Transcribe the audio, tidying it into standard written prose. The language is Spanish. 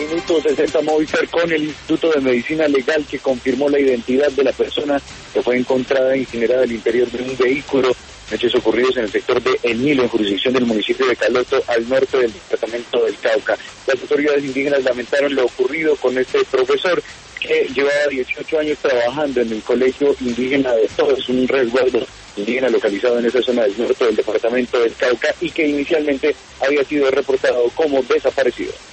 Minuto 60 Movistar con el Instituto de Medicina Legal, que confirmó la identidad de la persona que fue encontrada incinerada al interior de un vehículo. Hechos ocurridos en el sector de El Nilo, en jurisdicción del municipio de Caloto, al norte del departamento del Cauca. Las autoridades indígenas lamentaron lo ocurrido con este profesor que llevaba 18 años trabajando en el colegio indígena de Todos, un resguardo indígena localizado en esa zona del norte del departamento del Cauca, y que inicialmente había sido reportado como desaparecido.